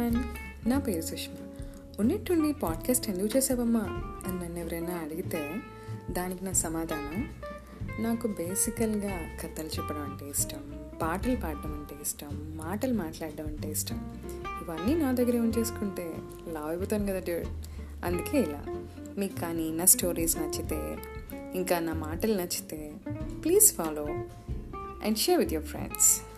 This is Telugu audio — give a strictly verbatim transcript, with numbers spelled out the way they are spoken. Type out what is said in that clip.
ఎవ్రీవన్, నా పేరు సుష్మా. ఉన్నట్టుండి పాడ్కాస్ట్ ఎందుకు చేసావమ్మా అని నన్ను ఎవరైనా అడిగితే దానికి నా సమాధానం, నాకు బేసికల్గా కథలు చెప్పడం అంటే ఇష్టం, పాటలు పాడడం అంటే ఇష్టం, మాటలు మాట్లాడడం అంటే ఇష్టం. ఇవన్నీ నా దగ్గర ఉంచేసుకుంటే లావ్ అయిపోతాను కదా డ్యూడ్. అందుకే ఇలా. మీకు కానీ నా స్టోరీస్ నచ్చితే, ఇంకా నా మాటలు నచ్చితే, please follow and share with your friends.